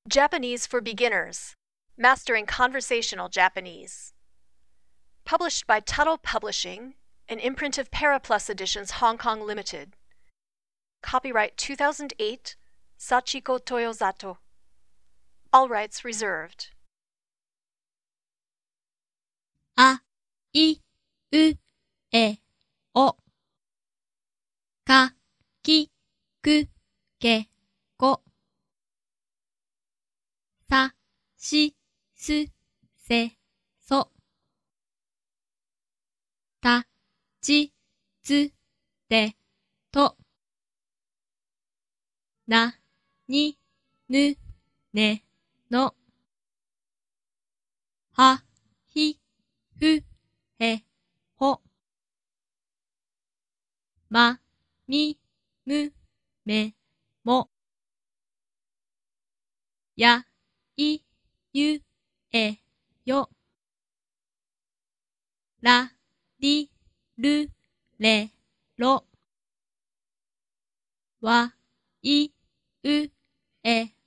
Japanese for Beginners, Mastering Conversational Japanese. Published by Tuttle Publishing, an imprint of Paraplus Editions Hong Kong Limited. Copyright 2008, Sachiko Toyozato. All rights reserved. あいうえおかきくけこさしすせそたちつてとなにぬねのはひふへほまみむめもやいゆえよらりるれろわいうえ